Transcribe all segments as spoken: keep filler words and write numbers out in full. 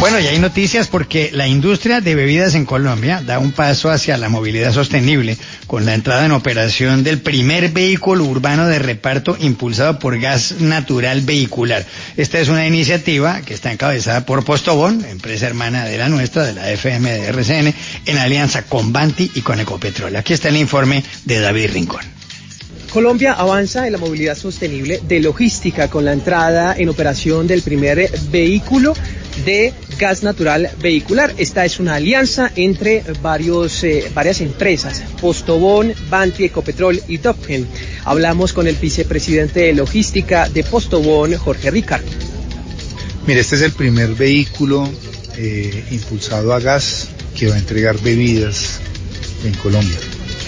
Bueno, y hay noticias porque la industria de bebidas en Colombia da un paso hacia la movilidad sostenible con la entrada en operación del primer vehículo urbano de reparto impulsado por gas natural vehicular. Esta es una iniciativa que está encabezada por Postobón, empresa hermana de la nuestra, de la F M de R C N, en alianza con Banti y con Ecopetrol. Aquí está el informe de David Rincón. Colombia avanza en la movilidad sostenible de logística con la entrada en operación del primer vehículo de gas natural vehicular. Esta es una alianza entre varios, eh, varias empresas, Postobón, Banti, Ecopetrol y Dopgen. Hablamos con el vicepresidente de logística de Postobón, Jorge Ricardo. Mire, este es el primer vehículo eh, impulsado a gas que va a entregar bebidas en Colombia.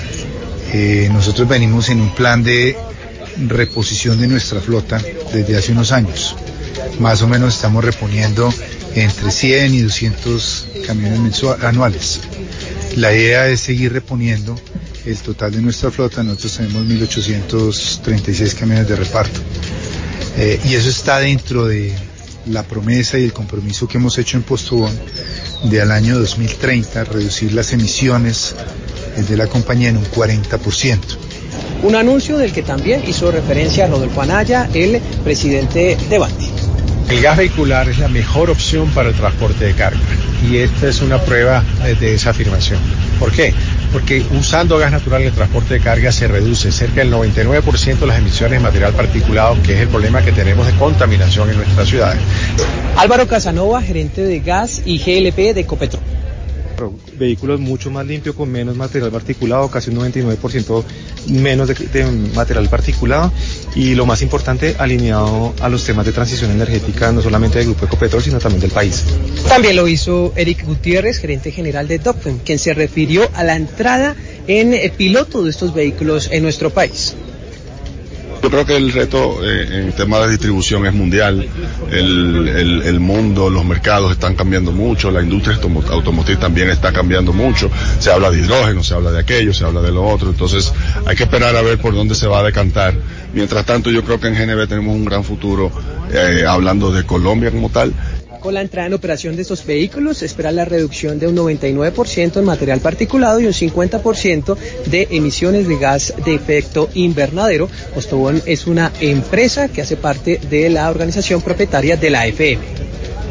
Eh, nosotros venimos en un plan de reposición de nuestra flota desde hace unos años. Más o menos estamos reponiendo entre cien y doscientos camiones mensuales, anuales. La idea es seguir reponiendo el total de nuestra flota. Nosotros tenemos mil ochocientos treinta y seis camiones de reparto. Eh, y eso está dentro de la promesa y el compromiso que hemos hecho en Postobón de al año dos mil treinta reducir las emisiones de la compañía en un cuarenta por ciento. Un anuncio del que también hizo referencia Rodolfo Anaya, el presidente de Banti. El gas vehicular es la mejor opción para el transporte de carga y esta es una prueba de esa afirmación. ¿Por qué? Porque usando gas natural en el transporte de carga se reduce cerca del noventa y nueve por ciento las emisiones de material particulado, que es el problema que tenemos de contaminación en nuestras ciudades. Álvaro Casanova, gerente de gas y G L P de Ecopetrol. Vehículos mucho más limpios, con menos material particulado, casi un noventa y nueve por ciento menos de, de material particulado, y lo más importante, alineado a los temas de transición energética, no solamente del Grupo Ecopetrol, sino también del país. También lo hizo Eric Gutiérrez, gerente general de Dopgen, quien se refirió a la entrada en eh, piloto de estos vehículos en nuestro país. Yo creo que el reto eh, en tema de distribución es mundial. El, el, el mundo, los mercados están cambiando mucho, la industria automotriz también está cambiando mucho. Se habla de hidrógeno, se habla de aquello, se habla de lo otro. Entonces hay que esperar a ver por dónde se va a decantar. Mientras tanto, yo creo que en G N V tenemos un gran futuro eh, hablando de Colombia como tal. Con la entrada en operación de estos vehículos se espera la reducción de un noventa y nueve por ciento en material particulado y un cincuenta por ciento de emisiones de gas de efecto invernadero. Postobón es una empresa que hace parte de la organización propietaria de la F M.